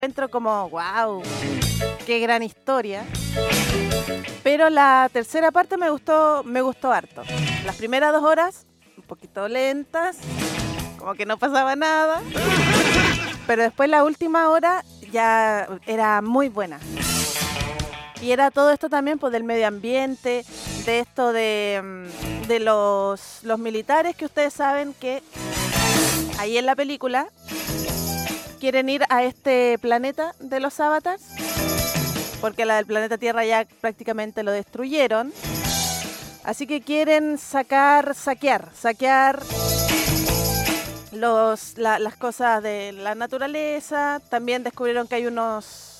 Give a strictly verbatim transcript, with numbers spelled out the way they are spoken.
encuentro como, wow, qué gran historia. Pero la tercera parte me gustó, me gustó harto. Las primeras dos horas, un poquito lentas, como que no pasaba nada. Pero después la última hora ya era muy buena. Y era todo esto también pues, del medio ambiente, de esto de, de los, los militares que ustedes saben que ahí en la película quieren ir a este planeta de los avatars, porque la del planeta Tierra ya prácticamente lo destruyeron. Así que quieren sacar, saquear, saquear los, la, las cosas de la naturaleza. También descubrieron que hay unos